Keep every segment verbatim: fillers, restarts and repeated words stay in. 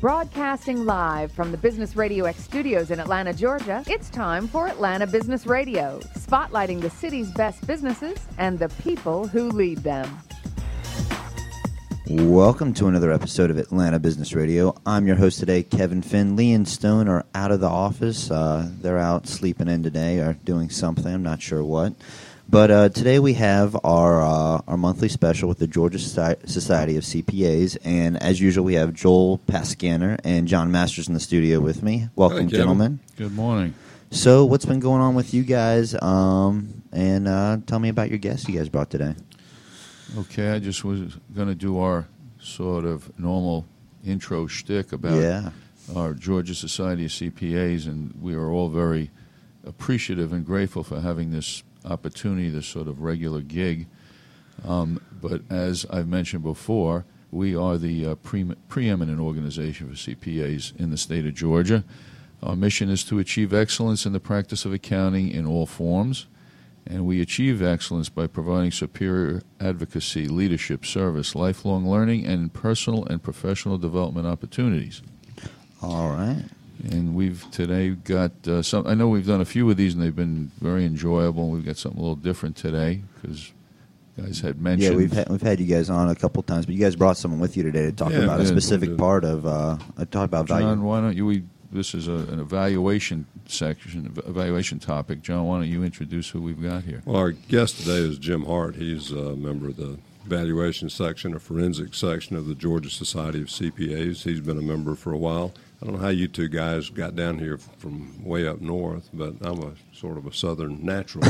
Broadcasting live from the Business Radio X studios in Atlanta, Georgia, it's time for Atlanta Business Radio, spotlighting the city's best businesses and the people who lead them. Welcome to another episode of Atlanta Business Radio. I'm your host today, Kevin Finn. Lee and Stone are out of the office. Uh, they're out sleeping in today or doing something. I'm not sure what. But uh, today we have our uh, our monthly special with the Georgia Society of C P As. And as usual, we have Joel Pascaner and John Masters in the studio with me. Welcome, Hi, gentlemen. Good morning. So what's been going on with you guys? Um, and uh, tell me about your guests you guys brought today. Okay, I just was going to do our sort of normal intro shtick about yeah. our Georgia Society of C P As, and we are all very appreciative and grateful for having this opportunity, this sort of regular gig. Um, but as I've mentioned before, we are the uh, pre- preeminent organization for C P As in the state of Georgia. Our mission is to achieve excellence in the practice of accounting in all forms. And we achieve excellence by providing superior advocacy, leadership, service, lifelong learning, and personal and professional development opportunities. All right. And we've today got uh, some. I know we've done a few of these, and they've been very enjoyable. We've got something a little different today because guys had mentioned. Yeah, we've had, we've had you guys on a couple times, but you guys brought someone with you today to talk yeah, about yeah, a specific part of. Uh, talk about John, value. why don't you? We, this is a, an evaluation section, evaluation topic. John, why don't you introduce who we've got here? Well, our guest today is Jim Hart. He's a member of the evaluation section, a forensic section of the Georgia Society of C P As. He's been a member for a while. I don't know how you two guys got down here from way up north, but I'm a sort of a southern natural.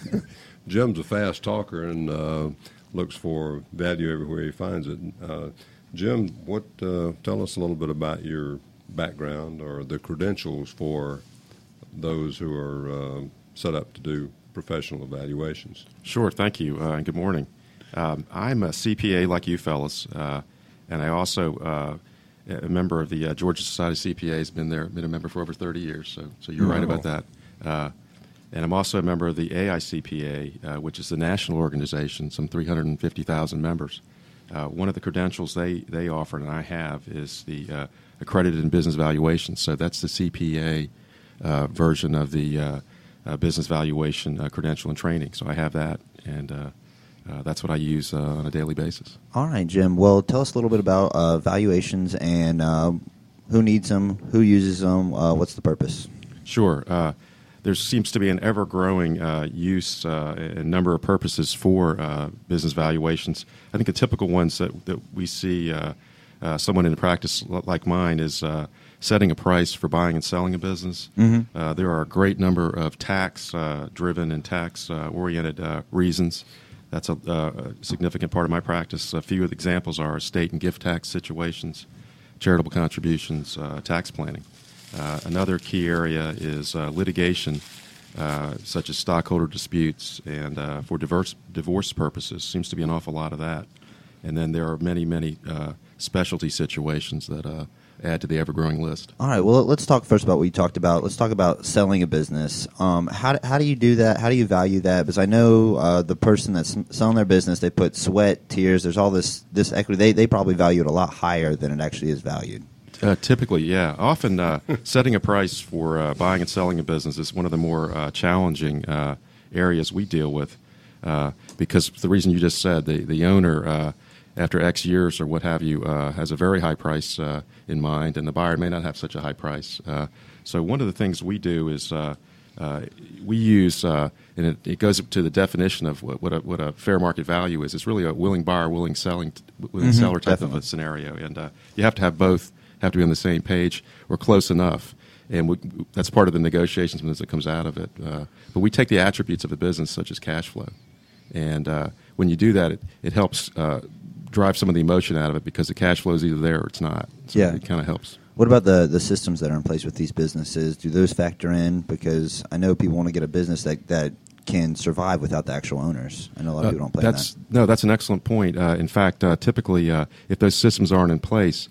Jim's a fast talker and uh, looks for value everywhere he finds it. Uh, Jim, what? Uh, tell us a little bit about your background or the credentials for those who are uh, set up to do professional evaluations. Sure, thank you, uh, and good morning. Um, I'm a C P A like you fellas, uh, and I also uh, a member of the uh, Georgia Society of C P As. Been there, been a member for over thirty years. So, so you're oh. right about that. Uh, and I'm also a member of the A I C P A, uh, which is the national organization, some three hundred fifty thousand members. Uh, one of the credentials they, they offer and I have is the uh, accredited in business valuation. So that's the C P A uh, version of the uh, uh, business valuation uh, credential and training. So I have that, and uh, uh, that's what I use uh, on a daily basis. All right, Jim. Well, tell us a little bit about uh, valuations and uh, who needs them, who uses them, uh, what's the purpose? Sure. Uh, there seems to be an ever-growing uh, use uh, and number of purposes for uh, business valuations. I think the typical ones that, that we see uh, uh, someone in practice like mine is uh, setting a price for buying and selling a business. Mm-hmm. Uh, there are a great number of tax-driven uh, and tax-oriented uh, reasons. That's a, uh, a significant part of my practice. A few of the examples are estate and gift tax situations, charitable contributions, uh, tax planning. Uh, another key area is uh, litigation, uh, such as stockholder disputes, and uh, for divorce, divorce purposes, seems to be an awful lot of that. And then there are many, many uh, specialty situations that uh, add to the ever-growing list. All right, well, let's talk first about what you talked about. Let's talk about selling a business. Um, how, how do you do that? How do you value that? Because I know uh, the person that's selling their business, they put sweat, tears, there's all this, this equity. They, they probably value it a lot higher than it actually is valued. Uh, typically, yeah. Often uh, setting a price for uh, buying and selling a business is one of the more uh, challenging uh, areas we deal with uh, because the reason you just said, the, the owner, uh, after X years or what have you, uh, has a very high price uh, in mind, and the buyer may not have such a high price. Uh, so one of the things we do is uh, uh, we use, uh, and it, it goes to the definition of what, what, a, what a fair market value is. It's really a willing buyer, willing selling, willing mm-hmm, seller type definitely. of a scenario, and uh, you have to have both. Have to be on the same page or close enough, and we, that's part of the negotiations that comes out of it. Uh, but we take the attributes of the business, such as cash flow, and uh, when you do that, it, it helps uh, drive some of the emotion out of it because the cash flow is either there or it's not. So yeah. It kind of helps. What about the, the systems that are in place with these businesses? Do those factor in? Because I know people want to get a business that, that can survive without the actual owners. I know a lot of Uh, people don't play that's, that. No, that's an excellent point. Uh, in fact, uh, typically, uh, if those systems aren't in place,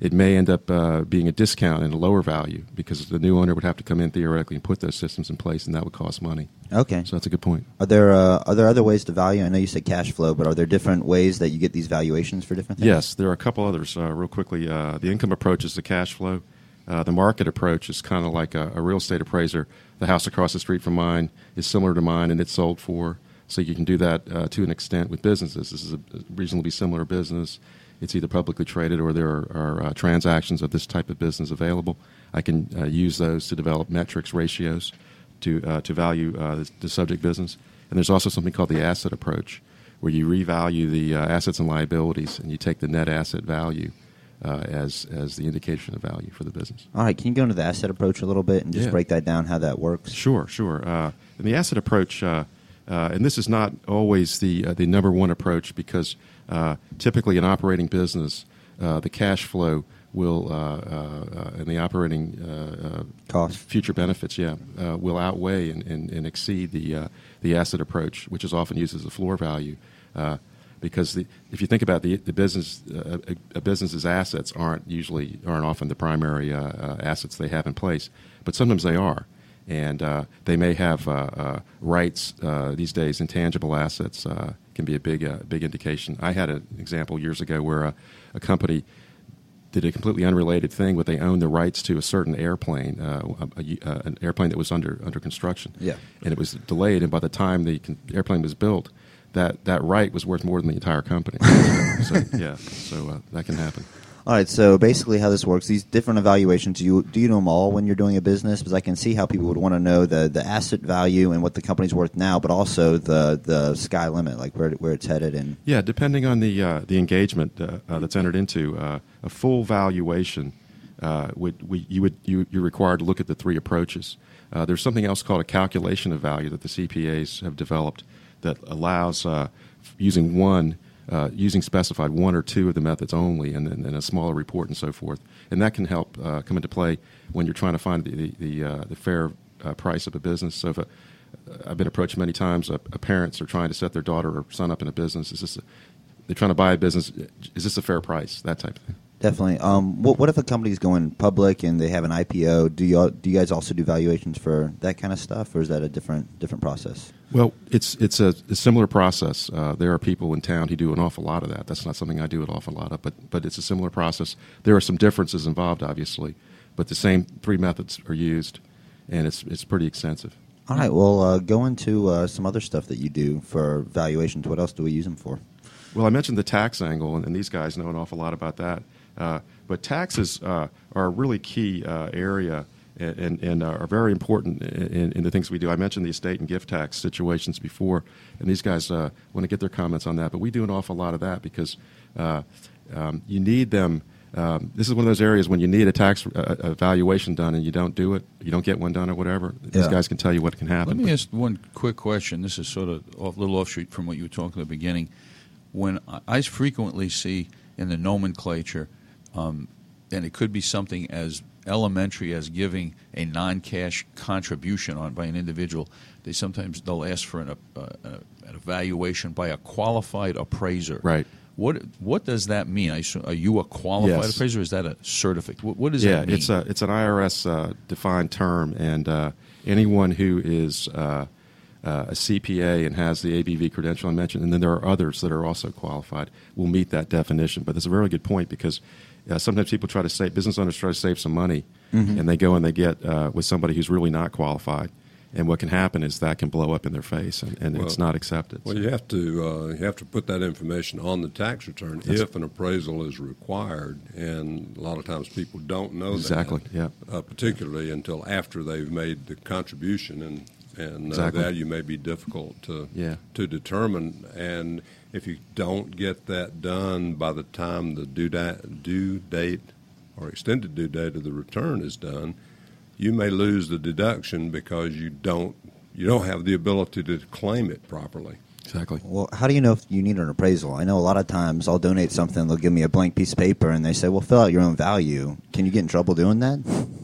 it may end up uh, being a discount and a lower value because the new owner would have to come in theoretically and put those systems in place, and that would cost money. Okay. So that's a good point. Are there uh, are there other ways to value? I know you said cash flow, but are there different ways that you get these valuations for different things? Yes, there are a couple others. Uh, real quickly, uh, the income approach is the cash flow. Uh, the market approach is kind of like a, a real estate appraiser. The house across the street from mine is similar to mine, and it's sold for. So you can do that uh, to an extent with businesses. This is a reasonably similar business. It's either publicly traded or there are, are uh, transactions of this type of business available. I can uh, use those to develop metrics, ratios, to uh, to value uh, the, the subject business. And there's also something called the asset approach, where you revalue the uh, assets and liabilities, and you take the net asset value uh, as as the indication of value for the business. All right, can you go into the asset approach a little bit and just Yeah. break that down, how that works? Sure, sure. Uh, and the asset approach, uh, uh, and this is not always the uh, the number one approach because uh, typically in operating business, uh, the cash flow will uh, uh, and the operating uh, uh, Cost. future benefits, yeah, uh, will outweigh and, and, and exceed the uh, the asset approach, which is often used as a floor value. Uh, because the, if you think about the the business, uh, a, a business's assets aren't usually aren't often the primary uh, uh, assets they have in place, but sometimes they are. And uh, they may have uh, uh, rights uh, these days. Intangible assets uh, can be a big, uh, big indication. I had an example years ago where a, a company did a completely unrelated thing, but they owned the rights to a certain airplane, uh, a, a, uh, an airplane that was under under construction. Yeah. And it was delayed, and by the time the con- airplane was built, that, that right was worth more than the entire company. so yeah, so uh, that can happen. All right, so basically how this works, these different evaluations, do you do you do them all when you're doing a business? Because I can see how people would want to know the, the asset value and what the company's worth now, but also the, the sky limit, like where where it's headed. And Yeah, depending on the uh, the engagement uh, uh, that's entered into, uh, a full valuation uh, would we you would you you're required to look at the three approaches. Uh, there's something else called a calculation of value that the C P As have developed that allows uh, using one. Uh, using specified one or two of the methods only, and then and a smaller report and so forth, and that can help uh, come into play when you're trying to find the the, the, uh, the fair uh, price of a business. So, if a, I've been approached many times, uh, parents are trying to set their daughter or son up in a business. Is this a, they're trying to buy a business? Is this a fair price? That type of thing. definitely. Um, what, what if a company's going public and they have an I P O? Do you do you guys also do valuations for that kind of stuff, or is that a different different process? Well, it's it's a, a similar process. Uh, there are people in town who do an awful lot of that. That's not something I do an awful lot of, but but it's a similar process. There are some differences involved, obviously, but the same three methods are used, and it's it's pretty extensive. All right. Well, uh, go into uh, some other stuff that you do for valuations. What else do we use them for? Well, I mentioned the tax angle, and, and these guys know an awful lot about that. Uh, but taxes uh, are a really key uh, area and, and are very important in, in the things we do. I mentioned the estate and gift tax situations before, and these guys uh, want to get their comments on that. But we do an awful lot of that because uh, um, you need them. Um, this is one of those areas when you need a tax uh, evaluation done and you don't do it, you don't get one done or whatever, these Yeah. guys can tell you what can happen. Let me ask one quick question. This is sort of a little offshoot from what you were talking at the beginning. When I I frequently see in the nomenclature, um, and it could be something as elementary as giving a non-cash contribution on by an individual, they sometimes they'll ask for an, uh, uh, an evaluation by a qualified appraiser. Right. What what does that mean? I assume- Are you a qualified Yes. appraiser? Or is that a certificate? What, what does yeah, that mean? it's a it's an I R S uh, defined term, and uh, anyone who is uh, uh, a C P A and has the A B V credential I mentioned, and then there are others that are also qualified, will meet that definition. But that's a very good point because uh, sometimes people try to save, business owners try to save some money, Mm-hmm. and they go and they get uh, with somebody who's really not qualified. And what can happen is that can blow up in their face, and, and Well- it's not accepted. Well, you have to uh, you have to put that information on the tax return That's- if an appraisal is required, and a lot of times people don't know Exactly, that. yeah. Uh, particularly until after they've made the contribution, and and Exactly. uh, value may be difficult to Yeah. to determine. And if you don't get that done by the time the due date, due date or extended due date of the return is done, you may lose the deduction because you don't you don't have the ability to claim it properly. Exactly. Well, how do you know if you need an appraisal? I know a lot of times I'll donate something, they'll give me a blank piece of paper, and they say, well, fill out your own value. Can you get in trouble doing that?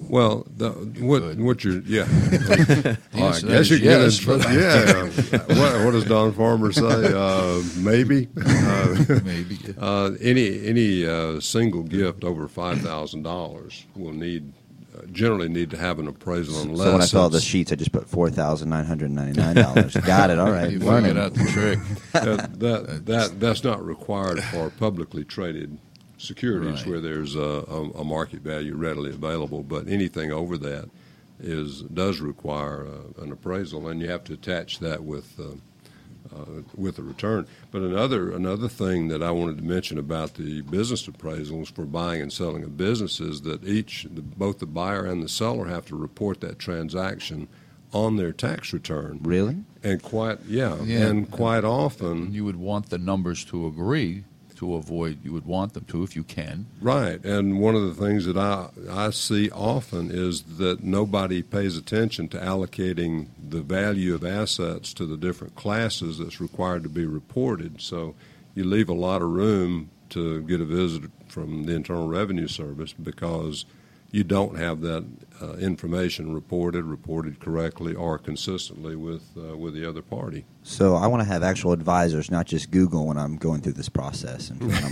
Well, the, what could. what you're yeah. The Well, I answer to guess that you is get it. yes, Yeah. what, what does Don Farmer say? Uh, maybe. Uh, maybe. Yeah. uh, any any uh, single gift over five thousand dollars will need uh, generally need to have an appraisal unless. So when I saw the it's- sheets, I just put four thousand nine hundred ninety-nine dollars. Got it. All right. You Learning. figured out the trick. that, that, that that's not required for publicly traded securities Right. where there's a, a, a market value readily available, but anything over that is does require uh, an appraisal, and you have to attach that with uh, uh, with a return. But another another thing that I wanted to mention about the business appraisals for buying and selling a business is that each the, both the buyer and the seller have to report that transaction on their tax return. Really? And quite yeah, Yeah. and quite often You would want the numbers to agree to avoid. You would want them to if you can. right. And one of the things that I I see often is that nobody pays attention to allocating the value of assets to the different classes that's required to be reported. So you leave a lot of room to get a visit from the Internal Revenue Service because you don't have that uh, information reported, reported correctly or consistently with uh, with the other party. So I want to have actual advisors, not just Google, when I'm going through this process. And on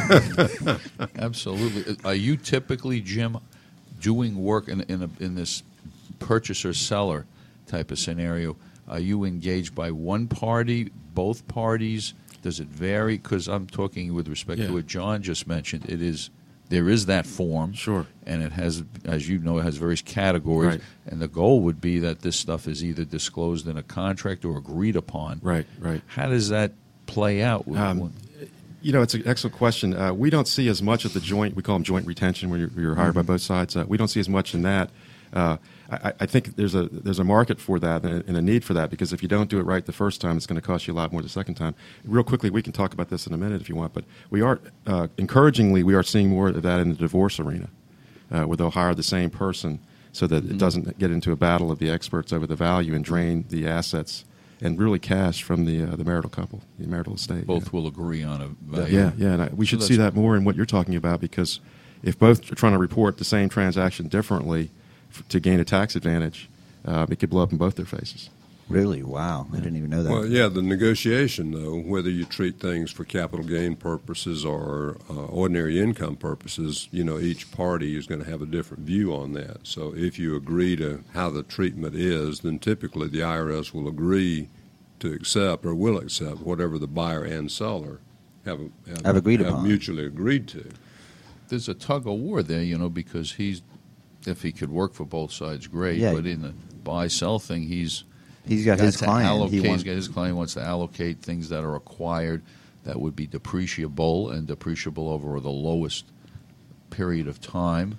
my Absolutely. Are you typically, Jim, doing work in in, a, in this purchaser-seller type of scenario? Are you engaged by one party, both parties? Does it vary? Because I'm talking with respect Yeah. to what John just mentioned. It is there is that form, Sure. and it has, as you know, it has various categories. Right. And the goal would be that this stuff is either disclosed in a contract or agreed upon. Right, right. How does that play out? Um, You know, it's an excellent question. Uh, we don't see as much of the joint, we call them joint retention, where you're, you're hired by both sides. Uh, we don't see as much in that. Uh, I, I think there's a there's a market for that and a, and a need for that, because if you don't do it right the first time, it's going to cost you a lot more the second time. Real quickly, we can talk about this in a minute if you want, but we are, uh, encouragingly, we are seeing more of that in the divorce arena, uh, where they'll hire the same person so that it doesn't get into a battle of the experts over the value and drain the assets and really cash from the uh, the marital couple, the marital estate. Both yeah. will agree on a value. Yeah, yeah, and I, we So should see that's- that more in what you're talking about, because if both are trying to report the same transaction differently f- to gain a tax advantage, uh, it could blow up in both their faces. Really? Wow. I didn't even know that. Well, yeah, the negotiation, though, whether you treat things for capital gain purposes or uh, ordinary income purposes, you know, each party is going to have a different view on that. So if you agree to how the treatment is, then typically the I R S will agree to accept or will accept whatever the buyer and seller have, have, Have agreed have upon. mutually agreed to. There's a tug of war there, you know, because he's, if he could work for both sides, great. Yeah. But in the buy-sell thing, he's He's got his to client. Allocate, He he's wants, got his client wants to allocate things that are acquired that would be depreciable and depreciable over the lowest period of time,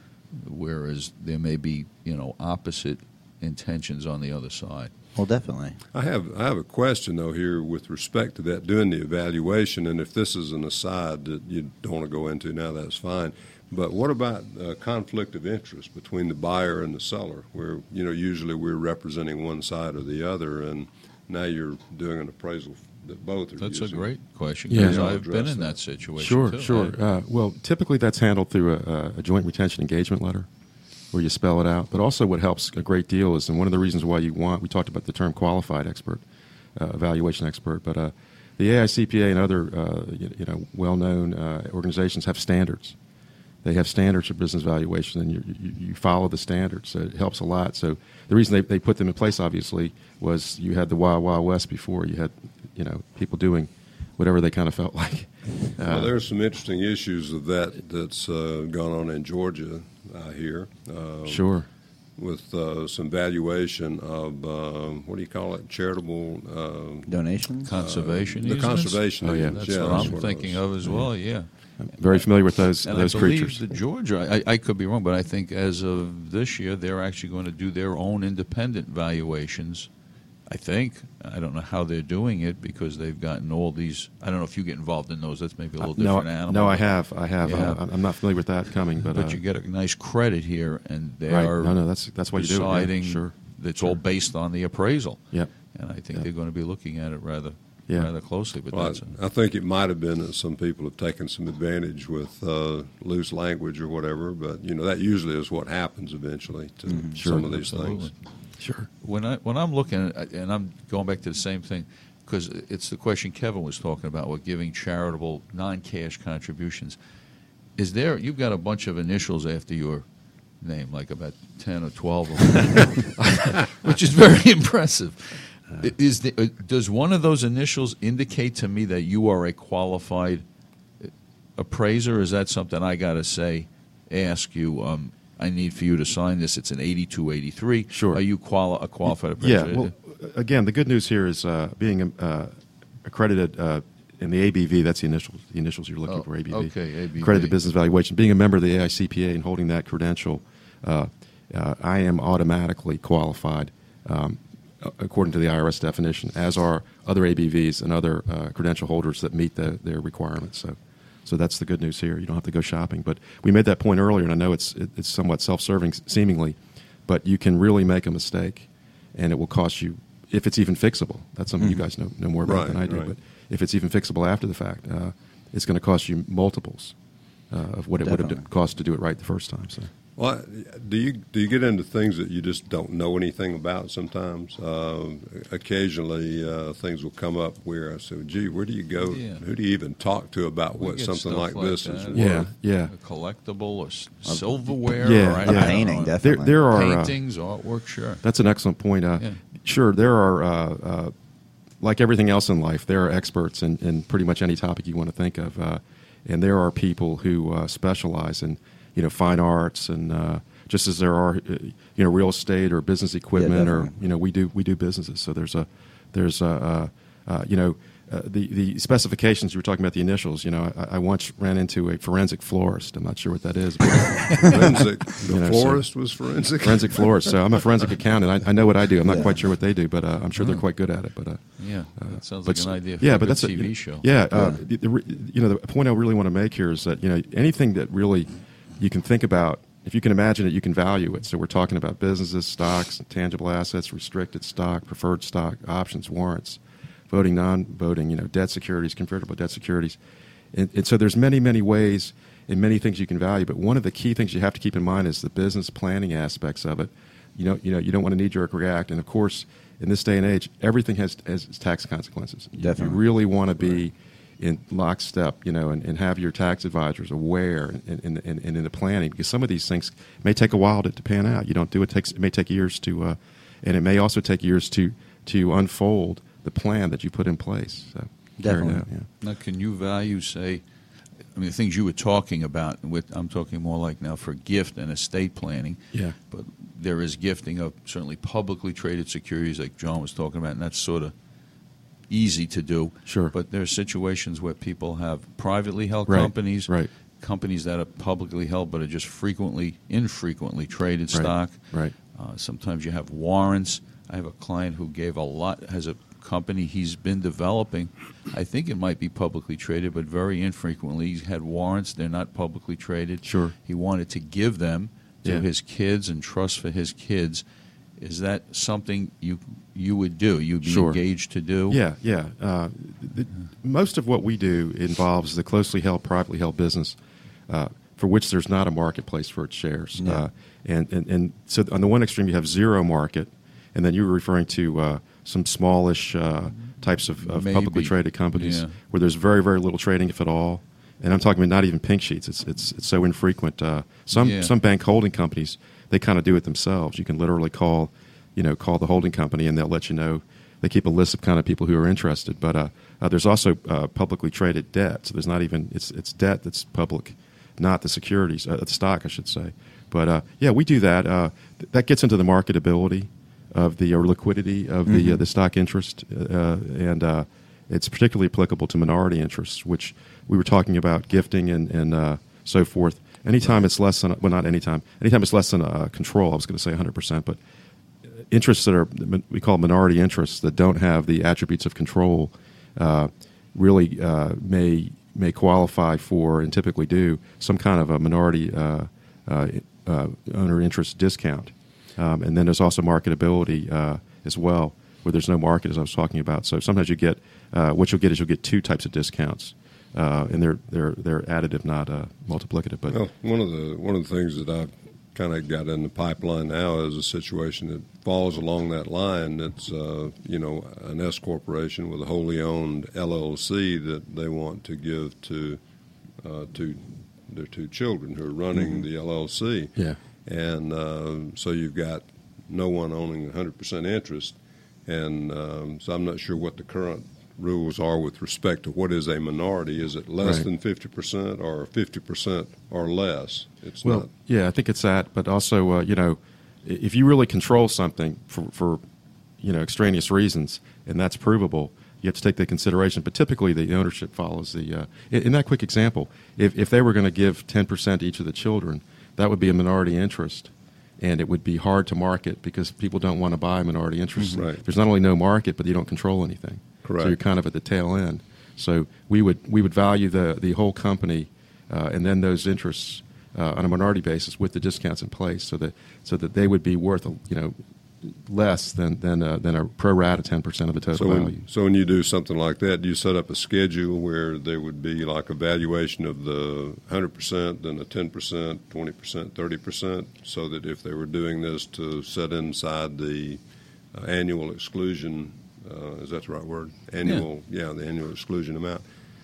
whereas there may be, you know, opposite intentions on the other side. well, definitely. I have I have a question though here with respect to that doing the evaluation, and if this is an aside that you don't want to go into now, that's fine. But what about uh, conflict of interest between the buyer and the seller, where you know usually we're representing one side or the other, and now you're doing an appraisal that both are That's a using. great question, Yeah. because Yeah. I've been Address in that. that situation, Sure, too. sure. I- Uh, well, typically that's handled through a, a joint retention engagement letter, where you spell it out. But also, what helps a great deal is, and one of the reasons why you want, we talked about the term qualified expert, uh, evaluation expert, but uh, the A I C P A and other uh, you, you know well-known uh, organizations have standards. They have standards for business valuation, and you, you, you follow the standards. So it helps a lot. So the reason they, they put them in place, obviously, was you had the Wild Wild West before. You had, you know, people doing whatever they kind of felt like. Uh, Well, there's some interesting issues of that that's uh, gone on in Georgia uh, here. Uh, Sure. With uh, some valuation of uh, what do you call it? Charitable. Uh, Donations? Conservation the easements? conservation Oh, yeah. easements, That's yeah, what that's I'm what it thinking was. of as well, yeah. I'm very familiar with those And those I believe creatures. that Georgia, I, I could be wrong, but I think as of this year, they're actually going to do their own independent valuations. I think. I don't know how they're doing it because they've gotten all these. I don't know if you get involved in those. That's maybe a little Uh, no, different animal. no, I but- have, I have. Yeah. I'm, I'm not familiar with that coming, but, But uh, you get a nice credit here, and they right. are No, no, that's that's why you do it. deciding. Yeah, sure. It's all based on the appraisal. Yep. And I think Yep. they're going to be looking at it rather Yeah. rather closely. But Well, that's a, I, I think it might have been that some people have taken some advantage with uh, loose language or whatever, but you know that usually is what happens eventually to Sure. some of these absolutely. things. Sure. When I when I'm looking at, and I'm going back to the same thing, because it's the question Kevin was talking about with giving charitable non-cash contributions. Is there? You've got a bunch of initials after your name, like about ten or twelve of them, which is very impressive. Is the, uh, does one of those initials indicate to me that you are a qualified appraiser? Is that something I got to say? Ask you. Um, I need for you to sign this. It's an eighty-two eighty-three. Sure. Are you quali- a qualified appraiser? Yeah. Well, again, the good news here is uh, being uh, accredited uh, in the A B V. That's the initials. The initials you're looking Oh, for. A B V. okay, A B V. Accredited Business Valuation. Being a member of the A I C P A and holding that credential, uh, uh, I am automatically qualified, um, according to the I R S definition, as are other A B Vs and other uh, credential holders that meet the, their requirements. So. So that's the good news here. You don't have to go shopping. But we made that point earlier, and I know it's it, it's somewhat self-serving seemingly, but you can really make a mistake, and it will cost you, if it's even fixable. That's something Mm-hmm. you guys know, know more about Right, than I do. right. But if it's even fixable after the fact, uh, it's going to cost you multiples uh, of what it would Definitely. have cost to do it right the first time. So. Well, do you do you get into things that you just don't know anything about sometimes? Uh, occasionally, uh, things will come up where I say, "Gee, where do you go? Yeah. Who do you even talk to about We what get something stuff like, like this that. is worth?" Yeah, yeah. A collectible or s- silverware? yeah, or I- yeah. I don't Painting, know. definitely. There, there are uh, Paintings, artwork, sure. That's an excellent point. Uh, Yeah. Sure, there are, uh, uh, like everything else in life, there are experts in, in pretty much any topic you want to think of, uh, and there are people who uh, specialize in, you know, fine arts, and uh, just as there are, uh, you know, real estate or business equipment, or definitely. you know, we do we do businesses. So there's a, there's a, uh, uh, you know. Uh, the the specifications you were talking about, the initials. You know, I, I once ran into a forensic florist. I'm not sure what that is. But Forensic. The You know, so- florist was forensic. forensic florist. So I'm a forensic accountant. I, I know what I do. I'm not Yeah. quite sure what they do, but uh, I'm sure they're quite good at it. But uh, Yeah, that sounds but like an s- idea for yeah, a but good that's a T V show. Yeah, uh, the, the, re- you know, the point I really want to make here is that you know anything that really you can think about, if you can imagine it, you can value it. So we're talking about businesses, stocks, tangible assets, restricted stock, preferred stock, options, warrants, voting, non-voting, you know, debt securities, convertible debt securities, and, and so there's many, many ways and many things you can value. But one of the key things you have to keep in mind is the business planning aspects of it. You know, you know, you don't want to knee-jerk react, and of course, in this day and age, everything has, has tax consequences. You- Definitely. You really want to be in lockstep, you know, and, and have your tax advisors aware and, and, and, and in the planning, because some of these things may take a while to, to pan out. You don't do it; takes it may take years to, uh, and it may also take years to to unfold the plan that you put in place. So, carry it Definitely. out, yeah. Now, can you value, say, I mean, the things you were talking about, with, I'm talking more like now for gift and estate planning. Yeah. But there is gifting of certainly publicly traded securities like John was talking about, and that's sort of easy to do. Sure. But there are situations where people have privately held Right, companies, right. companies that are publicly held but are just frequently, infrequently traded Right, stock. right. Uh, sometimes you have warrants. I have a client who gave a lot, has a company he's been developing. I think it might be publicly traded, but very infrequently. He's had warrants. They're not publicly traded. Sure. He wanted to give them to Yeah. his kids and trust for his kids. Is that something you you would do? You'd be Sure. engaged to do? Yeah, yeah. Uh, the, most of what we do involves the closely held, privately held business uh, for which there's not a marketplace for its shares. Yeah. Uh, and, and, and so on the one extreme, you have zero market, and then you were referring to uh, some smallish uh, types of, of Maybe. publicly traded companies Yeah. where there's very, very little trading, if at all. And I'm talking about not even pink sheets. It's it's, it's so infrequent. Uh, some Yeah. some bank holding companies, they kind of do it themselves. You can literally call, you know, call the holding company, and they'll let you know. They keep a list of kind of people who are interested. But uh, uh, there's also uh, publicly traded debt. So there's not even it's it's debt that's public, not the securities, uh, the stock, I should say. But uh, yeah, we do that. Uh, th- that gets into the marketability of the or liquidity of the uh, the stock interest, uh, and uh, it's particularly applicable to minority interests, which we were talking about gifting and and uh, so forth. Anytime it's less than well, not anytime. Anytime it's less than uh, control, I was going to say one hundred percent, but interests that are we call minority interests that don't have the attributes of control uh, really uh, may may qualify for and typically do some kind of a minority uh, uh, uh, owner interest discount. Um, and then there's also marketability uh, as well, where there's no market, as I was talking about. So sometimes you get uh, what you'll get is you'll get two types of discounts, uh, and they're they're they're additive, not uh, multiplicative. But well, one of the one of the things that I've kind of got in the pipeline now is a situation that falls along that line. It's uh, you know an S corporation with a wholly owned L L C that they want to give to uh, to their two children who are running mm-hmm. the L L C. Yeah, and uh, so you've got no one owning one hundred percent interest, and um, so I'm not sure what the current rules are with respect to what is a minority. Is it less right. than fifty percent or fifty percent or less? It's well, not. Yeah, I think it's that. But also, uh, you know, if you really control something for, for, you know, extraneous reasons, and that's provable, you have to take that consideration. But typically, the ownership follows the. Uh, in, in that quick example, if if they were going to give ten percent to each of the children, that would be a minority interest. And it would be hard to market because people don't want to buy minority interests. Right. There's not only no market, but you don't control anything. Correct. So you're kind of at the tail end. So we would we would value the the whole company, uh, and then those interests uh, on a minority basis with the discounts in place, so that so that they would be worth you know less than than uh, than a pro rata ten percent of the total so when, value. So when you do something like that, do you set up a schedule where there would be like a valuation of the one hundred percent, then a ten percent, twenty percent, thirty percent, so that if they were doing this to set inside the uh, annual exclusion, uh, is that the right word? Annual, yeah, yeah the annual exclusion amount,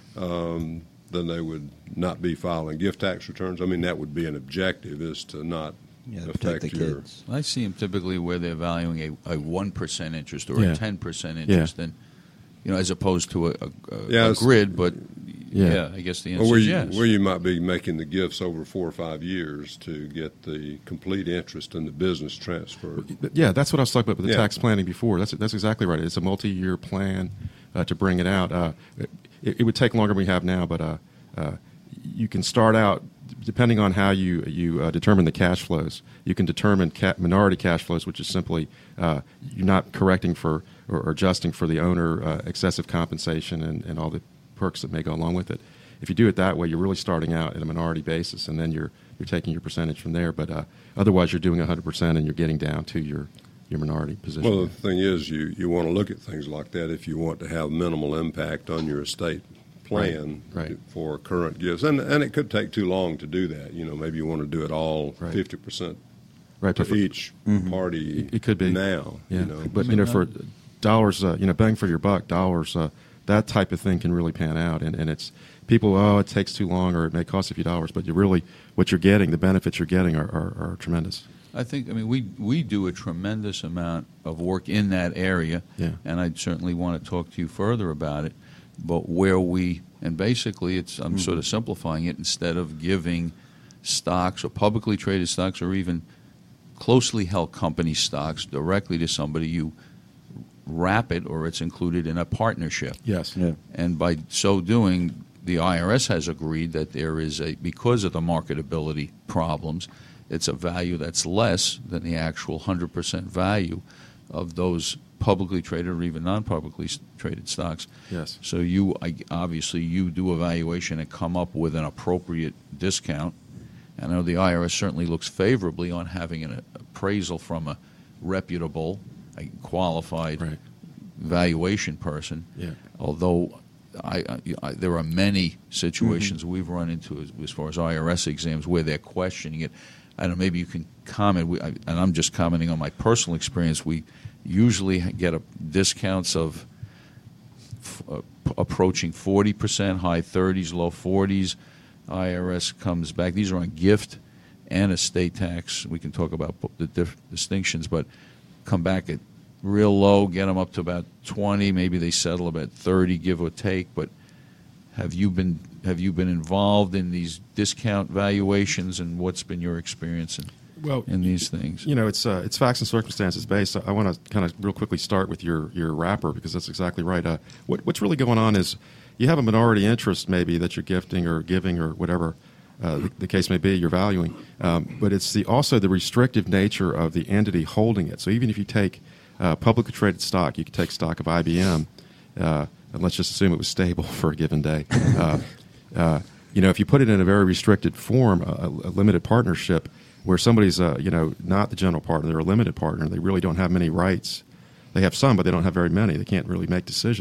um, then they would not be filing gift tax returns? I mean, that would be an objective, is to not Yeah, affect protect the your kids. I see them typically where they're valuing a, a one percent interest or Yeah. a ten percent interest, Yeah. and you know, as opposed to a, a, a, Yeah, a it's- grid. But Yeah. yeah. I guess the answer Or where is you, yes. where you might be making the gifts over four or five years to get the complete interest in the business transferred. Yeah, that's what I was talking about with the Yeah. tax planning before. That's that's exactly right. It's a multi-year plan uh, to bring it out. Uh, it, it would take longer than we have now, but uh, uh, you can start out, depending on how you you uh, determine the cash flows. You can determine ca- minority cash flows, which is simply uh, you're not correcting for or, or adjusting for the owner uh, excessive compensation and, and all the perks that may go along with it. If you do it that way, you're really starting out at a minority basis, and then you're you're taking your percentage from there. But uh, otherwise, you're doing one hundred percent, and you're getting down to your, your minority position. Well, the thing is, you, you want to look at things like that if you want to have minimal impact on your estate plan Right, right. for current gifts. And and it could take too long to do that. You know, maybe you want to do it all Right. fifty percent right, to but for- each Mm-hmm. party It could be. now. Yeah, You know. but you know, for dollars, uh, you know, bang for your buck, dollars, uh, that type of thing can really pan out. And, and it's people, oh, it takes too long, or it may cost a few dollars, but you really, what you're getting, the benefits you're getting are, are, are tremendous. I think, I mean, we we do a tremendous amount of work in that area, Yeah. and I certainly want to talk to you further about it. But where we, and basically, it's I'm sort of simplifying it. Instead of giving stocks or publicly traded stocks or even closely held company stocks directly to somebody, you wrap it, or it's included in a partnership. Yes. Yeah. And by so doing, the I R S has agreed that there is a, because of the marketability problems, it's a value that's less than the actual one hundred percent value of those publicly traded or even non-publicly s- traded stocks. Yes. So you, I- obviously, you do evaluation and come up with an appropriate discount. And I know the I R S certainly looks favorably on having an appraisal from a reputable, a qualified Right. valuation person. Yeah. Although I, I, I, there are many situations we've run into as, as far as I R S exams where they're questioning it. I don't know, maybe you can comment, we, I, and I'm just commenting on my personal experience. We usually get a, discounts of f- uh, p- approaching forty percent, high thirties, low forties. I R S comes back. These are on gift and estate tax. We can talk about the diff- distinctions, but come back at real low, get them up to about twenty. Maybe they settle about thirty, give or take. But have you been have you been involved in these discount valuations, and what's been your experience in, Well, in these things? You know, it's uh, it's facts and circumstances based. I want to kind of real quickly start with your your wrapper, because that's exactly right. Uh, what what's really going on is you have a minority interest maybe that you're gifting or giving or whatever uh, the, the case may be, you're valuing, um, but it's the also the restrictive nature of the entity holding it. So even if you take uh, publicly traded stock, you could take stock of I B M, uh, and let's just assume it was stable for a given day. Uh, uh, you know, if you put it in a very restricted form, a, a limited partnership, where somebody's, uh, you know, not the general partner, they're a limited partner, they really don't have many rights. They have some, but they don't have very many. They can't really make decisions.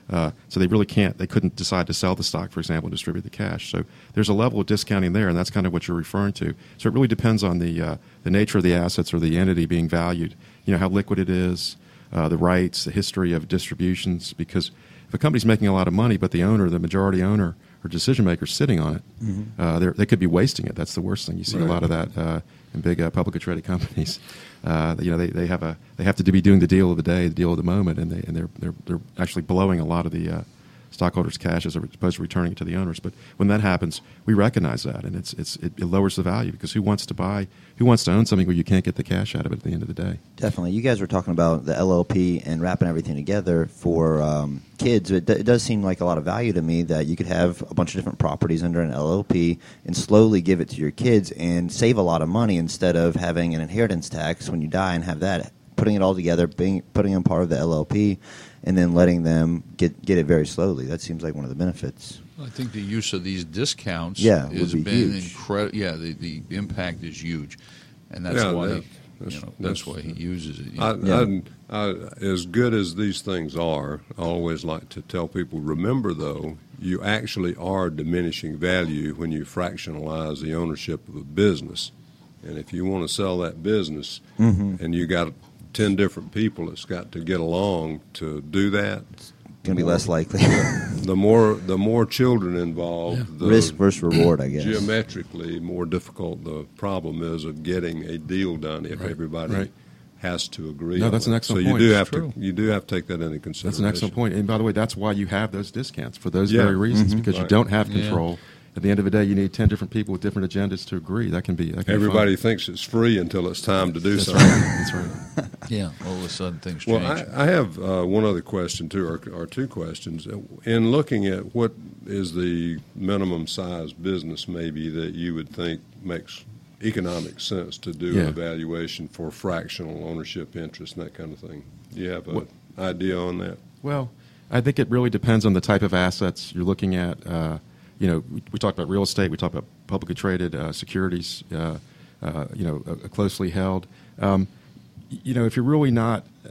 Uh, so they really can't, they couldn't decide to sell the stock, for example, and distribute the cash. So there's a level of discounting there, and that's kind of what you're referring to. So it really depends on the uh, the nature of the assets or the entity being valued, you know, how liquid it is, uh, the rights, the history of distributions. Because if a company's making a lot of money, but the owner, the majority owner or decision maker is sitting on it, mm-hmm. uh, they could be wasting it. That's the worst thing. You see right. a lot of that uh, in big uh, publicly traded companies. Uh, you know, they, they have a they have to be doing the deal of the day, the deal of the moment, and they and they're they're they're actually blowing a lot of the uh, stockholders' cash as opposed to returning it to the owners. But when that happens, we recognize that, and it's it's it, it lowers the value, because who wants to buy, who wants to own something where you can't get the cash out of it at the end of the day? Definitely. You guys were talking about the L L P and wrapping everything together for um, kids. It, d- it does seem like a lot of value to me that you could have a bunch of different properties under an L L P and slowly give it to your kids and save a lot of money instead of having an inheritance tax when you die and have that, putting it all together, being, putting them part of the L L P, and then letting them get get it very slowly. That seems like one of the benefits. I think the use of these discounts yeah, has be been incredible. Yeah, the, the impact is huge, and that's yeah, why that, he, that's, you know, that's, that's why he uses it. You I, know. I, I, as good as these things are, I always like to tell people, remember, though, you actually are diminishing value when you fractionalize the ownership of a business. And if you want to sell that business mm-hmm. and you got ten different people that's got to get along to do that, it's going to be less likely. the more the more children involved, yeah. the risk versus reward, I guess. Geometrically more difficult the problem is of getting a deal done if right. everybody right. has to agree. No, on that's it. an excellent so point. you do That's have true. to you do have to take that into consideration. That's an excellent point. And by the way, that's why you have those discounts, for those yeah. very reasons, mm-hmm. because right. you don't have control. Yeah. At the end of the day, you need ten different people with different agendas to agree. That can be that can Everybody be thinks it's free until it's time to do that's something. Right. That's right. Yeah, all of a sudden things well, change. I, I have uh, one other question, too, or, or two questions. In looking at what is the minimum size business maybe that you would think makes economic sense to do Yeah. an evaluation for fractional ownership interest and that kind of thing, do you have an What, idea on that? Well, I think it really depends on the type of assets you're looking at. Uh, you know, we, we talked about real estate. We talked about publicly traded uh, securities, uh, uh, you know, uh, closely held. Um, you know, if you're really not, uh,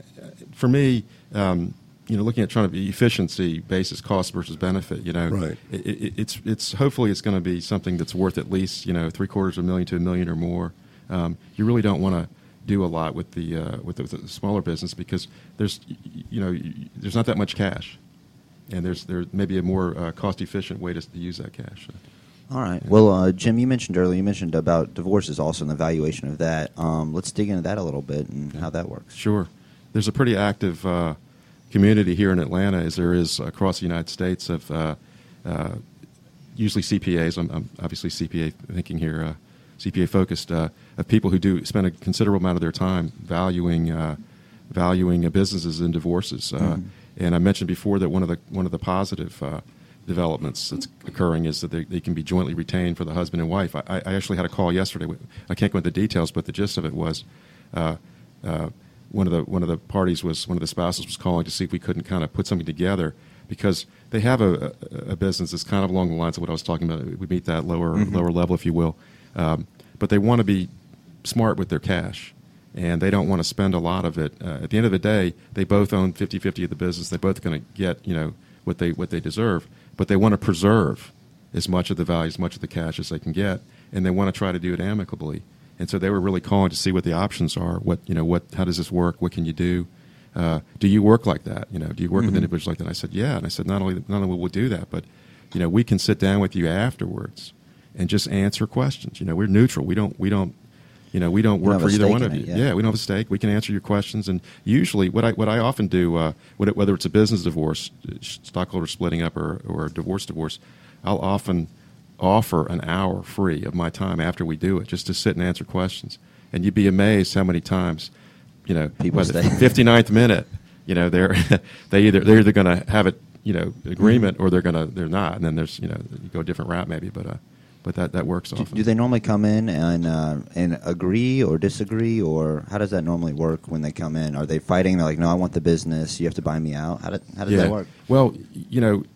for me, um, you know, looking at trying to be efficiency basis, cost versus benefit, you know, right. it, it, it's it's hopefully it's going to be something that's worth at least, you know, three quarters of a million to a million or more. Um, you really don't want to do a lot with the uh, with, the, with the smaller business, because there's, you know, there's not that much cash, and there's there may be a more uh, cost efficient way to, to use that cash. All right. Well, uh, Jim, you mentioned earlier, you mentioned about divorces also and the valuation of that. Um, let's dig into that a little bit and how that works. Sure. There's a pretty active uh, community here in Atlanta, as there is across the United States, of uh, uh, usually C P As. I'm, I'm obviously C P A thinking here, uh, C P A focused, uh, of people who do spend a considerable amount of their time valuing uh, valuing uh, businesses and divorces. Uh, mm-hmm. And I mentioned before that one of the one of the positive uh, developments that's occurring is that they, they can be jointly retained for the husband and wife. I, I actually had a call yesterday. I can't go into the details, but the gist of it was uh, uh, one of the one of the parties was one of the spouses was calling to see if we couldn't kind of put something together, because they have a, a, a business that's kind of along the lines of what I was talking about. We meet that lower mm-hmm. lower level, if you will, um, but they want to be smart with their cash, and they don't want to spend a lot of it. Uh, at the end of the day, they both own fifty-fifty of the business. They're both going to get, you know, what they what they deserve, but they want to preserve as much of the value, as much of the cash as they can get, and they want to try to do it amicably. And so they were really calling to see what the options are. What you know, what how does this work? What can you do? Uh, do you work like that? You know, do you work mm-hmm. with individuals like that? And I said, yeah. And I said, not only not only will we do that, but you know, we can sit down with you afterwards and just answer questions. You know, we're neutral. We don't we don't. You know, we don't work for either one of you. It, yeah. yeah, we don't have a stake. We can answer your questions, and usually, what I what I often do, uh, whether it's a business divorce, stockholder splitting up, or or a divorce divorce, I'll often offer an hour free of my time after we do it, just to sit and answer questions. And you'd be amazed how many times, you know, people by stay. the fifty-ninth minute, you know, they're they either they're either going to have it, you know, agreement, or they're going to they're not, and then there's you know you go a different route maybe, but. Uh, But that, that works often. Do, do they normally come in and uh, and agree or disagree, or how does that normally work when they come in? Are they fighting? They're like, no, I want the business. You have to buy me out. How, do, how does yeah. that work? Well, you know,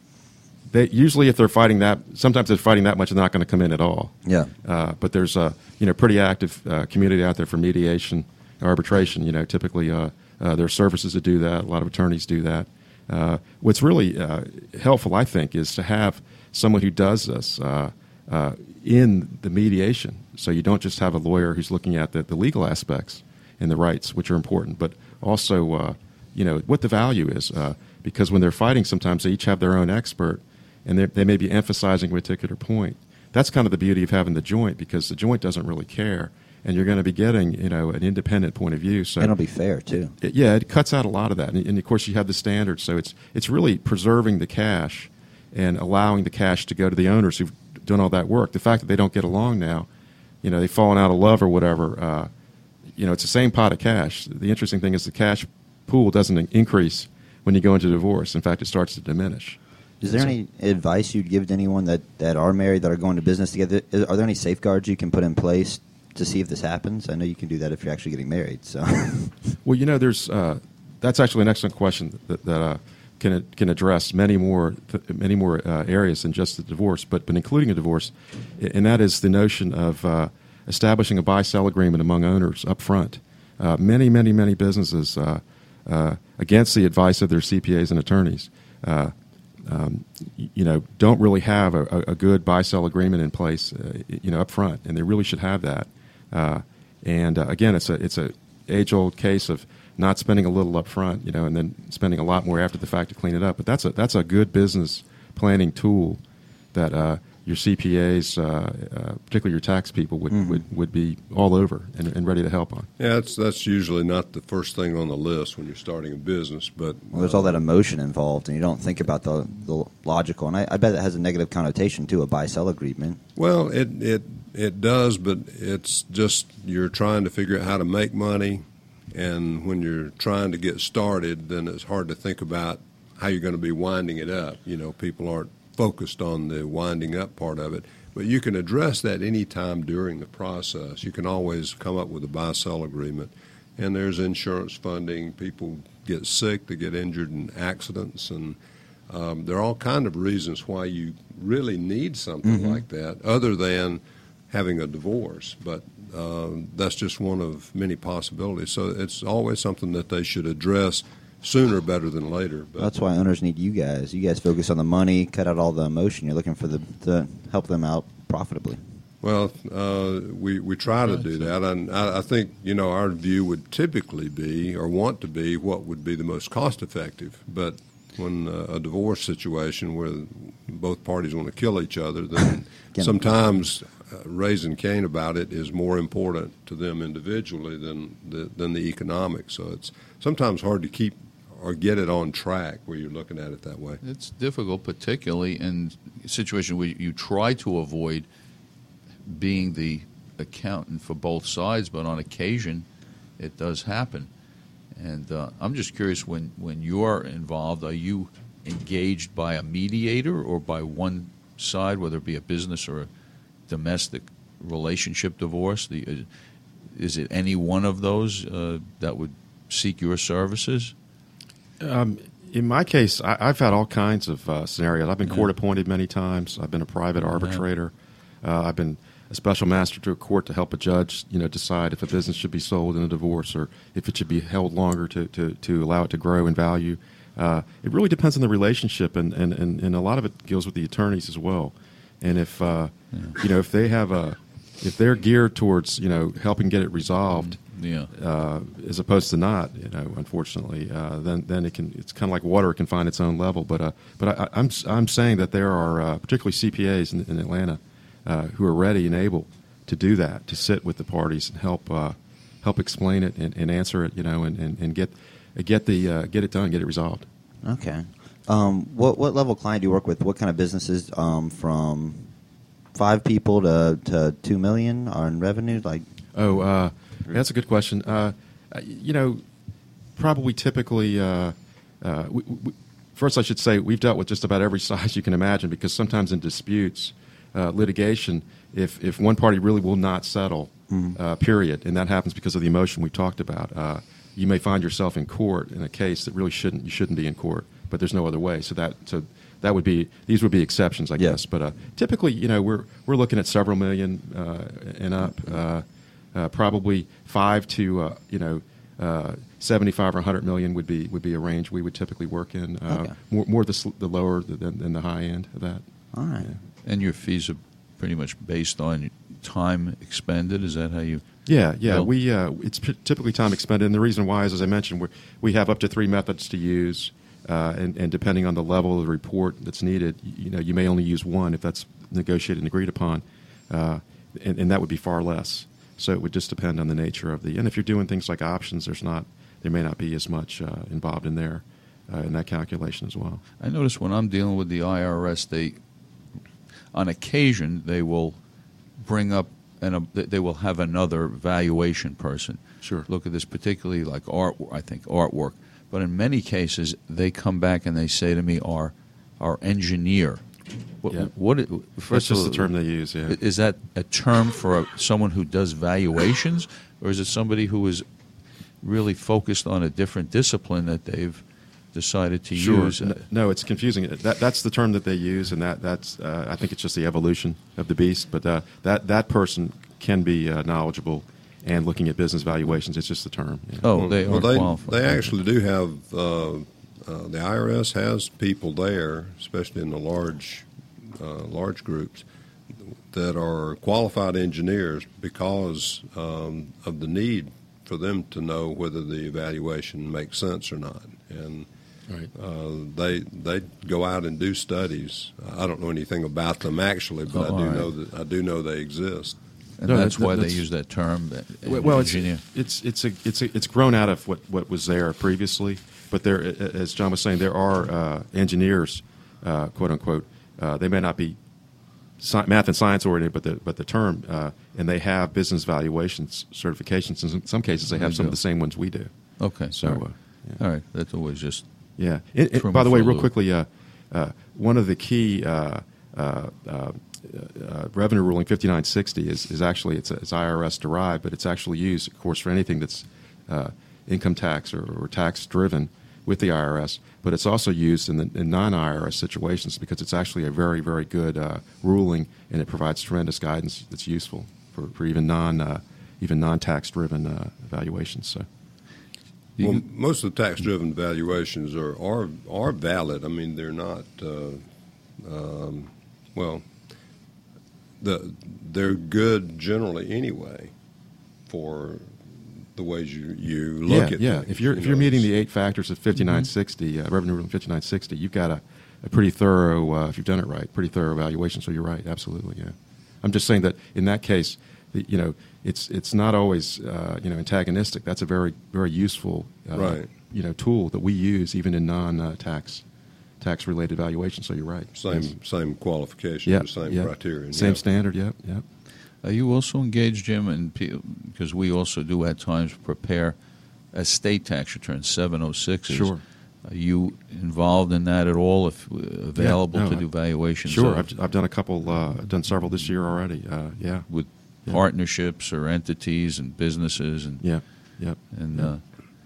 they usually if they're fighting that, sometimes they're fighting that much, they're not going to come in at all. Yeah. Uh, but there's a you know pretty active uh, community out there for mediation, arbitration. You know, typically uh, uh, there are services that do that. A lot of attorneys do that. Uh, what's really uh, helpful, I think, is to have someone who does this uh, uh, in the mediation. So you don't just have a lawyer who's looking at the, the legal aspects and the rights, which are important, but also, uh, you know, what the value is. Uh, because when they're fighting, sometimes they each have their own expert, and they, they may be emphasizing a particular point. That's kind of the beauty of having the joint, because the joint doesn't really care, and you're going to be getting, you know, an independent point of view. So and it'll be fair too. It, yeah, it cuts out a lot of that, and, and of course you have the standards. So it's it's really preserving the cash and allowing the cash to go to the owners who've done all that work. The fact that they don't get along now, you know, they've fallen out of love or whatever. Uh, you know, it's the same pot of cash. The interesting thing is the cash pool doesn't increase when you go into divorce. In fact, it starts to diminish. Is there so, any advice you'd give to anyone that, that are married, that are going to business together? Is, are there any safeguards you can put in place to see if this happens? I know you can do that if you're actually getting married. So, well, you know, there's uh, that's actually an excellent question that, that uh, can can address many more many more uh, areas than just the divorce, but but including a divorce, and that is the notion of uh, establishing a buy-sell agreement among owners up front. Uh, many, many, many businesses, uh, uh, against the advice of their C P As and attorneys, uh, um, you know, don't really have a, a good buy-sell agreement in place, uh, you know, up front, and they really should have that. Uh, and uh, again, it's a it's a age-old case of not spending a little up front, you know, and then spending a lot more after the fact to clean it up. But that's a that's a good business planning tool that uh, your C P As, uh, uh, particularly your tax people, would, mm-hmm. would, would be all over and, and ready to help on. Yeah, that's that's usually not the first thing on the list when you're starting a business. But well, there's all that emotion involved, and you don't think about the, the logical. And I, I bet it has a negative connotation too, a buy-sell agreement. Well, it it it does, but it's just you're trying to figure out how to make money, and when you're trying to get started, then it's hard to think about how you're going to be winding it up. You know, people aren't focused on the winding up part of it, but you can address that any time during the process. You can always come up with a buy-sell agreement, and there's insurance funding. People get sick, they get injured in accidents, and um, there are all kind of reasons why you really need something mm-hmm. like that other than having a divorce, but um, that's just one of many possibilities. So it's always something that they should address sooner better than later. But that's why owners need you guys. You guys focus on the money, cut out all the emotion. You're looking for the to help them out profitably. Well, uh, we we try to do that, and I, I think you know our view would typically be or want to be what would be the most cost effective. But when uh, a divorce situation where both parties want to kill each other, then sometimes uh, raising Cain about it is more important to them individually than the, than the economics. So it's sometimes hard to keep or get it on track where you're looking at it that way. It's difficult, particularly in a situation where you try to avoid being the accountant for both sides, but on occasion it does happen. And uh, I'm just curious, when, when you're involved, are you engaged by a mediator or by one side, whether it be a business or a domestic relationship divorce? The, is it any one of those uh, that would seek your services? Um, in my case, I, I've had all kinds of uh, scenarios. I've been Yeah. court appointed many times. I've been a private arbitrator. Uh, I've been a special master to a court to help a judge, you know, decide if a business should be sold in a divorce or if it should be held longer to, to, to allow it to grow in value. Uh, it really depends on the relationship, and, and, and, and a lot of it deals with the attorneys as well. And if uh, Yeah. you know, if they have a, if they're geared towards, you know, helping get it resolved, Yeah. uh, as opposed to not, you know, unfortunately, uh, then then it can. It's kind of like water; it can find its own level. But uh, but I, I'm I'm saying that there are uh, particularly C P As in, in Atlanta uh, who are ready and able to do that, to sit with the parties and help uh, help explain it and, and answer it, you know, and, and, and get get the uh, get it done, get it resolved. Okay. Um, what what level client do you work with? What kind of businesses? Um, from five people to, to two million are in revenue? Like, oh, uh, that's a good question. Uh, you know, probably typically. Uh, uh, we, we, first, I should say we've dealt with just about every size you can imagine, because sometimes in disputes, uh, litigation, if if one party really will not settle, mm-hmm. uh, period, and that happens because of the emotion we talked about, uh, you may find yourself in court in a case that really shouldn't you shouldn't be in court, but there's no other way. So that so that would be these would be exceptions, I Yeah. guess. But uh, typically, you know, we're we're looking at several million uh, and up, uh, uh, probably five to uh, you know. Uh, seventy-five or one hundred million would be would be a range we would typically work in. Uh, Okay. More, more the, sl- the lower than, than the high end of that. All right. Yeah. And your fees are pretty much based on time expended. Is that how you? Yeah, yeah. Bill? We uh, it's p- typically time expended, and the reason why is, as I mentioned, we we have up to three methods to use, uh, and, and depending on the level of the report that's needed, you, you know, you may only use one if that's negotiated and agreed upon, uh, and, and that would be far less. So it would just depend on the nature of the. And if you're doing things like options, there's not there may not be as much uh, involved in there uh, in that calculation as well. I notice when I'm dealing with the I R S, they, on occasion, they will bring up and uh, they will have another valuation person. Sure. Look at this, particularly like art. I think artwork, but in many cases, they come back and they say to me, "Our, our engineer." What? Yeah. what That's first just of all, the term they use. Yeah. Is that a term for a, someone who does valuations, or is it somebody who is really focused on a different discipline that they've decided to Sure. use? No, no, it's confusing. That, that's the term that they use, and that, that's uh, I think it's just the evolution of the beast. But uh, that that person can be uh, knowledgeable and looking at business valuations. It's just the term. Yeah. Oh, they well, are they, qualified. they actually do have, uh, uh, the I R S has people there, especially in the large, uh, large groups, that are qualified engineers because um, of the need for them to know whether the evaluation makes sense or not. And Right. uh, they they go out and do studies. I don't know anything about them actually, but Oh, I do all right. know that I do know they exist. and No, that's that- why that's- they use that term. uh, Well, well, it's, engineer. it's it's a, it's a, it's grown out of what, what was there previously. But there, as John was saying, there are uh, engineers, uh, quote unquote. Uh, they may not be sci- math and science oriented, but the but the term, uh, and they have business valuations certifications. In some cases, they have They some do. of the same ones we do. Okay. So, all right. uh, yeah. All right. That's always just. Yeah. It, it, Throw by me the way, for a real loop. quickly, uh, uh, one of the key uh, uh, uh, uh, revenue ruling fifty-nine sixty is, is actually it's, it's I R S derived, but it's actually used, of course, for anything that's uh, income tax or, or tax driven with the I R S. But it's also used in, the, in non-I R S situations because it's actually a very, very good uh, ruling, and it provides tremendous guidance that's useful for, for even non uh, even non-tax driven uh, evaluations. So. You Well, can- most of the tax-driven valuations are, are are valid. I mean, they're not. Uh, um, well, the they're good generally anyway for the ways you, you look yeah, at yeah. things, If you're you if you're know, meeting it's- the eight factors of fifty-nine sixty uh, revenue ruling fifty-nine sixty, you've got a, a pretty thorough, uh, if you've done it right, pretty thorough evaluation. So you're right, absolutely. Yeah, I'm just saying that in that case, the, you know, it's it's not always uh, you know antagonistic. That's a very very useful uh, Right. you know tool that we use even in non uh, tax tax related valuation. So you're right. same Yes. same qualifications, Yeah, the same yeah. criterion, same yeah. standard. Yep, yep. Are you also engaged, Jim, in because we also do at times prepare estate tax returns, seven oh sixes. Sure. Are you involved in that at all? If uh, available no, to I- do valuations? Sure, of- I've I've done a couple. Uh, I've done several this year already. Uh, yeah, with Yeah. partnerships or entities and businesses and yeah, yep. and, Yeah. uh,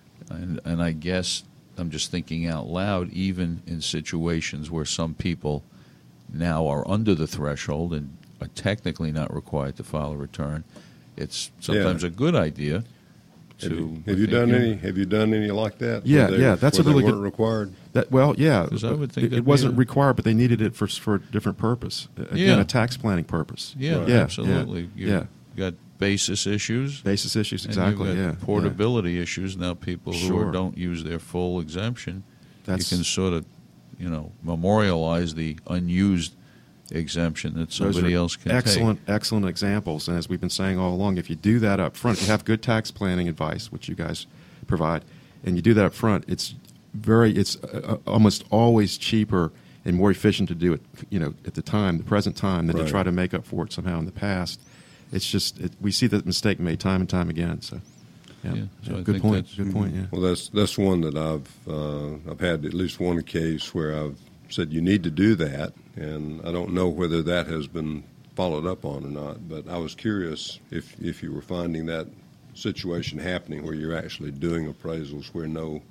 and and I guess I'm just thinking out loud. Even in situations where some people now are under the threshold and are technically not required to file a return, it's sometimes Yeah. a good idea to. Have you, I have you think, done uh, any? Have you done any like that? Yeah, where they- yeah, that's a where really they good- weren't required. That, well, yeah, 'Cause I would think it, that'd it be wasn't a- required, but they needed it for for a different purpose. Again, Yeah. a tax planning purpose. Yeah, Right. yeah, absolutely. Yeah, You've yeah. got basis issues. Basis issues, and exactly. you've got yeah, portability issues. Now people who Sure. are, don't use their full exemption, That's- you can sort of, you know, memorialize the unused exemption that Those somebody are else can excellent, excellent examples. And as we've been saying all along, if you do that up front, if you have good tax planning advice, which you guys provide, and you do that up front, it's very, it's uh, uh, almost always cheaper and more efficient to do it, you know, at the time, the present time, than Right. to try to make up for it somehow in the past. It's just it, we see that mistake made time and time again. So, yeah, Yeah, so yeah, I good think point. that's- Good point. Yeah. Well, that's that's one that I've uh, I've had at least one case where I've said you need to do that, and I don't know whether that has been followed up on or not. But I was curious if if you were finding that situation happening where you're actually doing appraisals where no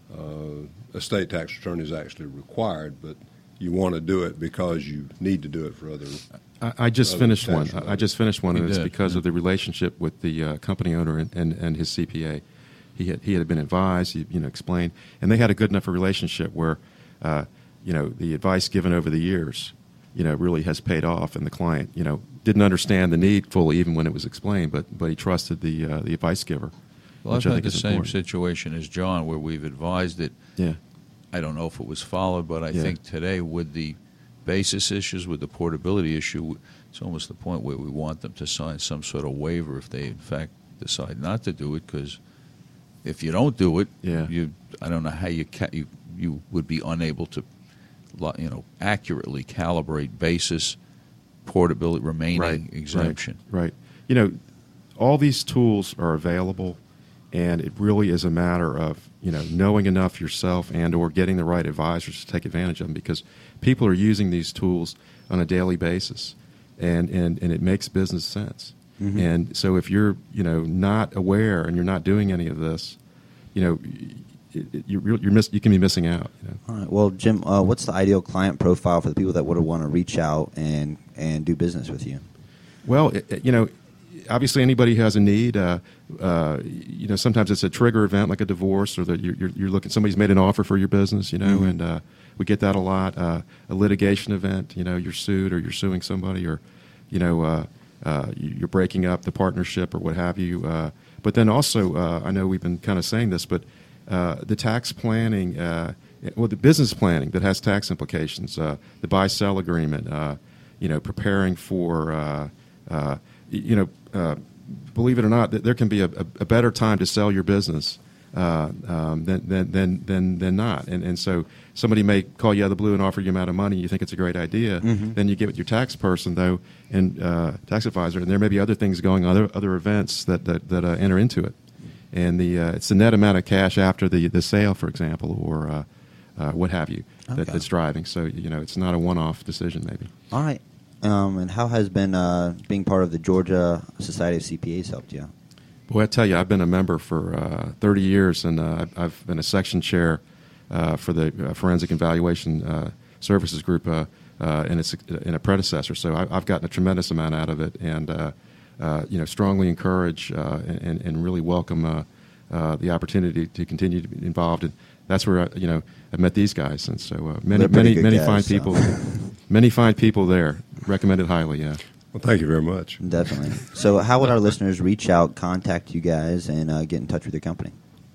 uh, estate tax return is actually required, but you want to do it because you need to do it for other. I, I just Other finished one. tax I I related. just finished one, You and it's did, because yeah. of the relationship with the uh, company owner and, and, and his C P A. he had he had been advised, he, you know, explained, and they had a good enough a relationship where, uh, you know, the advice given over the years, you know, really has paid off, and the client, you know, didn't understand the need fully even when it was explained, but but he trusted the uh, the advice giver. Well, I've which I had think the is same important. situation as John, where we've advised it. Yeah. I don't know if it was followed, but I Yeah. think today with the basis issues, with the portability issue, it's almost the point where we want them to sign some sort of waiver if they, in fact, decide not to do it. Because if you don't do it, Yeah. you I don't know how you ca- you you would be unable to, lo- you know, accurately calibrate basis, portability, remaining Right, exemption. Right, right. You know, all these tools are available, and it really is a matter of, you know, knowing enough yourself and or getting the right advisors to take advantage of them, because people are using these tools on a daily basis, and, and, and it makes business sense. Mm-hmm. And so if you're, you know, not aware and you're not doing any of this, you know, it, it, you're, you're miss, you can be missing out. You know? All right. Well, Jim, uh, what's the ideal client profile for the people that would want to reach out and, and do business with you? Well, it, it- you know, obviously anybody who has a need. Uh, uh, you know, sometimes it's a trigger event like a divorce, or that you're, you're, you're looking. Somebody's made an offer for your business, you know, Mhm. and uh, we get that a lot. Uh, a litigation event, you know, you're sued or you're suing somebody, or you know, uh, uh, you're breaking up the partnership or what have you. Uh, but then also, uh, I know we've been kind of saying this, but uh, the tax planning, uh, well, the business planning that has tax implications, uh, the buy-sell agreement, uh, you know, preparing for, uh, uh, you know, uh, believe it or not, there can be a, a better time to sell your business uh, um, than, than, than, than, than not. And, and so somebody may call you out of the blue and offer you amount of money, you think it's a great idea. Mhm. Then you get with your tax person, though, and uh, tax advisor, and there may be other things going on, other, other events that, that, that uh, enter into it. And the uh, it's the net amount of cash after the, the sale, for example, or uh, uh, what have you, that, Okay. that's driving. So, you know, it's not a one-off decision, maybe. All right. Um, and how has been uh, being part of the Georgia Society of C P As helped you? Boy, I tell you, I've been a member for uh, thirty years, and uh, I've- I've been a section chair uh, for the uh, Forensic and Valuation uh, Services Group uh, uh, in, its, in a predecessor. So I, I've gotten a tremendous amount out of it, and uh, uh, you know, strongly encourage uh, and, and really welcome uh, uh, the opportunity to continue to be involved. And that's where I, you know, I've met these guys, and so uh, many, They're pretty many, good many guys, fine so. people, many fine people there. Recommended highly, yeah. Well, thank you very much. Definitely. So how would our listeners reach out, contact you guys, and uh, get in touch with your company?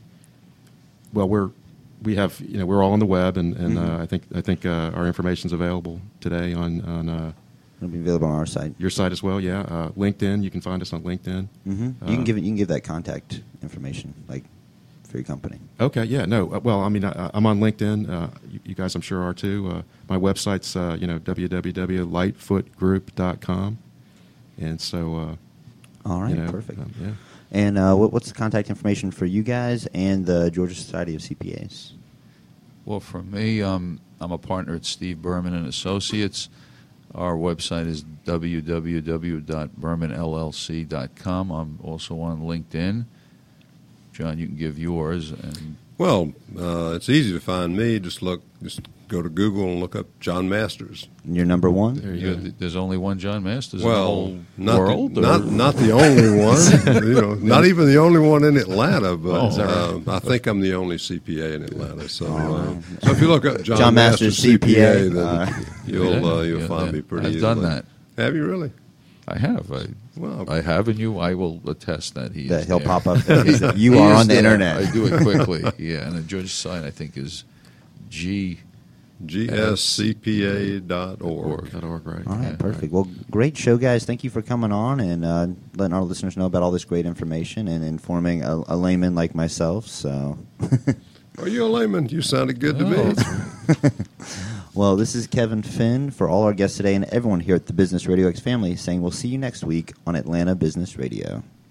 Well, we're we have you know we're all on the web, and, and Mhm. uh, I think I think uh, our information's available today on on uh, It'll be available on our site. your site as well. Yeah, uh, LinkedIn. You can find us on LinkedIn. Mm-hmm. Uh, you can give it. You can give that contact information, like for your company. Okay. Yeah. No. Uh, well, I mean, I, I'm on LinkedIn. Uh, you, you guys, I'm sure, are too. Uh, my website's uh, you know w w w dot lightfoot group dot com, and so uh, All right. you know, Perfect. um, yeah. And uh, what, what's the contact information for you guys and the Georgia Society of C P As? Well, for me, um, I'm a partner at Steve Berman and Associates. Our website is w w w dot berman l l c dot com. I'm also on LinkedIn. John, you can give yours. And Well, uh, it's easy to find me. Just look, just go to Google and look up John Masters. And you're number one. There you you go. there's only one John Masters Well, in the not whole world? the, or- not not the only one. you know, not even the only one in Atlanta. But Oh, is that uh, right? I think I'm the only C P A in Atlanta. So, Oh, uh, so if you look up John, John Masters, Masters C P A, C P A, then uh, you'll uh, you'll Yeah, find yeah. me pretty I've easily. done that. Have you really? I have. I, Well, I have, and you, I will attest that he That is he'll there. pop up there. He- You he are is on the there. internet. I do it quickly. Yeah, and the Georgia site, I think, is G. G S C P A dot org. Dot org, right? All right, Yeah, perfect. Well, great show, guys. Thank you for coming on and uh, letting our listeners know about all this great information and informing a, a layman like myself. So, Are you a layman? You sounded good to Oh, me. well, this is Kevin Finn for all our guests today and everyone here at the Business Radio X family saying we'll see you next week on Atlanta Business Radio.